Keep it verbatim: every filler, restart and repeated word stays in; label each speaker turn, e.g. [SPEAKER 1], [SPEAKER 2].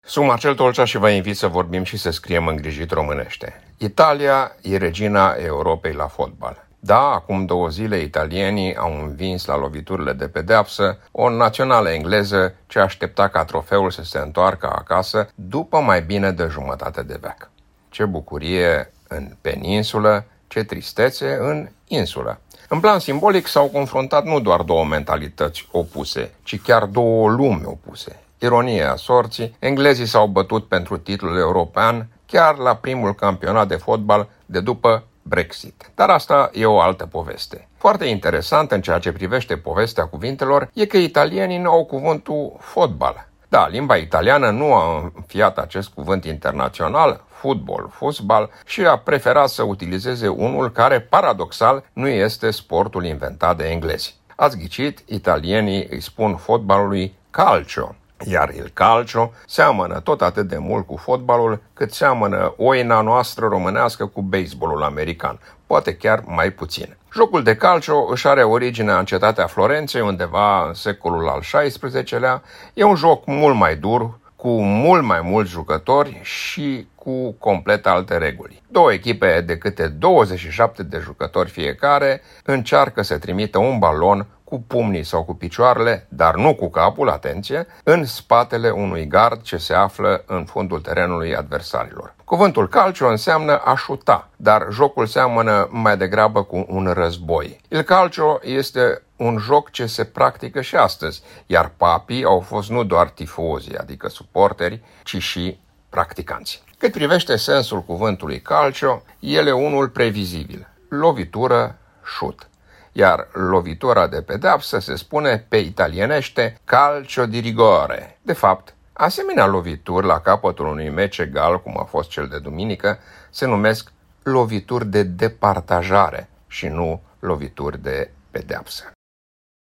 [SPEAKER 1] Sunt Marcel Tolcea și vă invit să vorbim și să scriem îngrijit românește. Italia e regina Europei la fotbal. Da, acum două zile italienii au învins la loviturile de pedeapsă o națională engleză ce aștepta ca trofeul să se întoarcă acasă după mai bine de jumătate de veac. Ce bucurie în peninsulă, ce tristețe în insulă. În plan simbolic s-au confruntat nu doar două mentalități opuse, ci chiar două lumi opuse. Ironie a sorții, englezii s-au bătut pentru titlul european chiar la primul campionat de fotbal de după Brexit. Dar asta e o altă poveste. Foarte interesant în ceea ce privește povestea cuvintelor e că italienii nu au cuvântul fotbal. Da, limba italiană nu a înfiat acest cuvânt internațional, fotbal, fotbal, și a preferat să utilizeze unul care, paradoxal, nu este sportul inventat de englezi. Ați ghicit, italienii îi spun fotbalului calcio. Iar il calcio seamănă tot atât de mult cu fotbalul cât seamănă oina noastră românească cu baseballul american, poate chiar mai puțin. Jocul de calcio își are originea în cetatea Florenței undeva în secolul al șaisprezecelea. E un joc mult mai dur, cu mult mai mulți jucători și cu complet alte reguli. Două echipe de câte douăzeci și șapte de jucători fiecare încearcă să trimită un balon cu pumnii sau cu picioarele, dar nu cu capul, atenție, în spatele unui gard ce se află în fundul terenului adversarilor. Cuvântul calcio înseamnă a șuta, dar jocul seamănă mai degrabă cu un război. Il calcio este un joc ce se practică și astăzi, iar papii au fost nu doar tifozi, adică suporteri, ci și practicanți. Cât privește sensul cuvântului calcio, el e unul previzibil, lovitură, șut. Iar lovitura de pedeapsă se spune pe italienește calcio di rigore. De fapt, asemenea lovituri la capătul unui meci egal, cum a fost cel de duminică, se numesc lovituri de departajare și nu lovituri de pedeapsă.